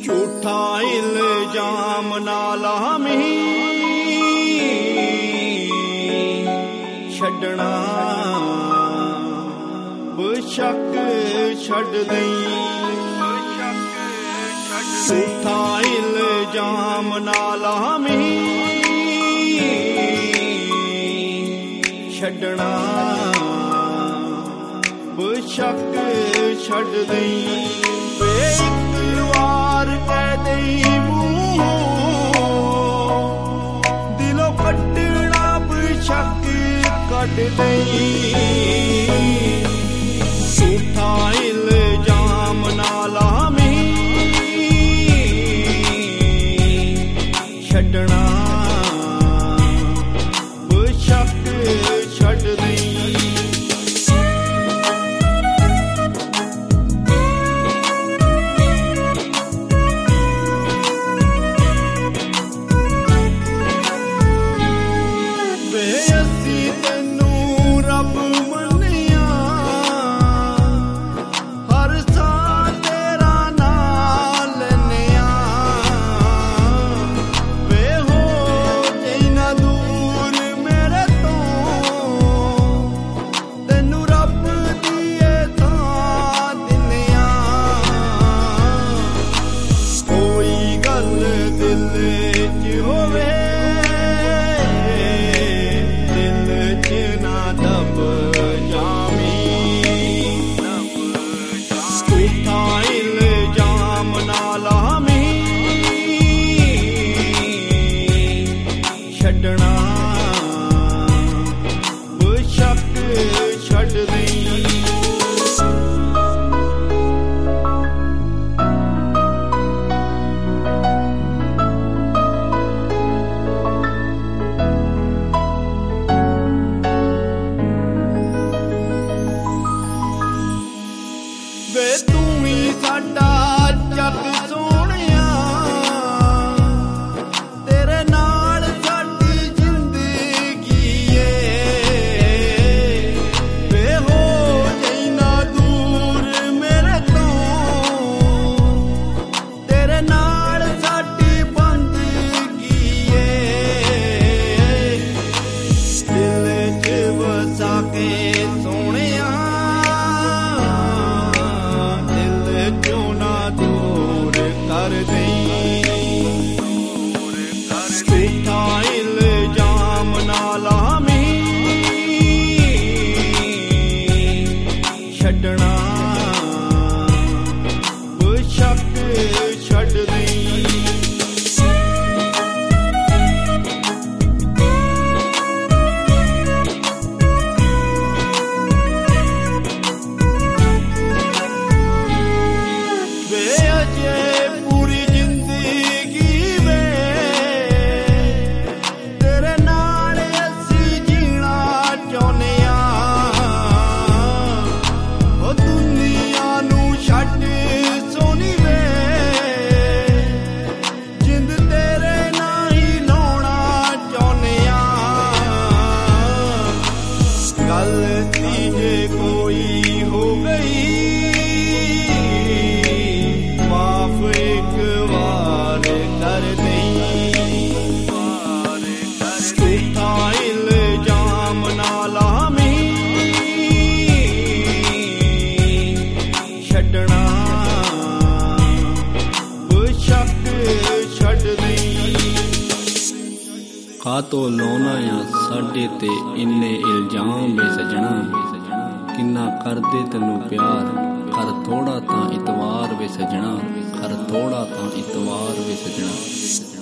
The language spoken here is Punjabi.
ਝੂਠਾ ਇਲਜ਼ਾਮ ਨਾ ਲਾਵੀਂ, ਛੱਡਣਾ ਬੇਸ਼ੱਕ ਛੱਡ ਦਈਂ। ਝੂਠਾ ਇਲਜ਼ਾਮ ਨਾ ਲਾਵੀਂ, ਛੱਡਣਾ ਬੇਸ਼ੱਕ ਛੱਡ ਦਈਂ। ਵੇ ਇੱਕ ਵਾਰ ਕਹਿ ਦਈਂ ਮੂੰਹੋਂ, ਦਿਲੋਂ ਕੱਢਣਾ ਬੇਸ਼ੱਕ ਕੱਢ ਦਈਂ। ਝੂਠਾ ਇਲਜ਼ਾਮ ਨਾ ਲਾਵੀਂ, ਛੱਡਣਾ ਬੇਸ਼ੱਕ ਛੱਡ ਦਈਂ। ਛੱਡਣਾ ਬੇਸ਼ੱਕ ਛੱਡ ਦਈਂ। ਵੇ ਤੂੰ ਹੀ ਸਾਡਾ ਜੱਗ ਸੋਹਣਿਆ, ਤੇਰੇ ਨਾਲ ਸਾਡੀ ਜ਼ਿੰਦਗੀ ਏ। ਵੇ ਹੋ ਜਾਈਂ ਨਾ ਦੂਰ ਮੇਰੇ ਤੋਂ, ਤੇਰੇ ਨਾਲ ਸਾਡੀ ਬੰਦਗੀ ਏ। ਦਿਲ 'ਚ ਵਸਾ ਕੇ ਸੋਹਣਿਆ, ਕਰ ਦਈਂ। ਝੂਠਾ ਇਲਜ਼ਾਮ ਨਾ ਲਾਵੀਂ, ਛੱਡਣਾ ਬੇਸ਼ੱਕ ਛੱਡ ਦਈਂ। ਵੇ ਅਜੇ ਗਲਤੀ ਜੇ ਕੋਈ ਹੋ ਗਈ, ਮਾਫ਼ ਇੱਕ ਵਾਰ ਕਰ ਦਈਂ। ਝੂਠਾ ਇਲਜ਼ਾਮ ਨਾ ਲਾਵੀਂ, ਛੱਡਣਾ ਬੇਸ਼ੱਕ ਛੱਡ ਦਈਂ। ਕਾਤੋਂ ਲਾਉਣਾ ਆ ਸਾਡੇ ਤੇ ਇੰਨੇ ਇਲਜ਼ਾਮ ਵੇ ਸਜਣਾ, ਕਿੰਨਾ ਕਰਦੇ ਤੈਨੂੰ ਪਿਆਰ, ਕਰ ਥੋੜਾ ਤਾਂ ਇਤਵਾਰ ਵੇ ਸਜਣਾ, ਕਰ ਥੋੜਾ ਤਾਂ ਇਤਵਾਰ ਵੇ ਸਜਣਾ।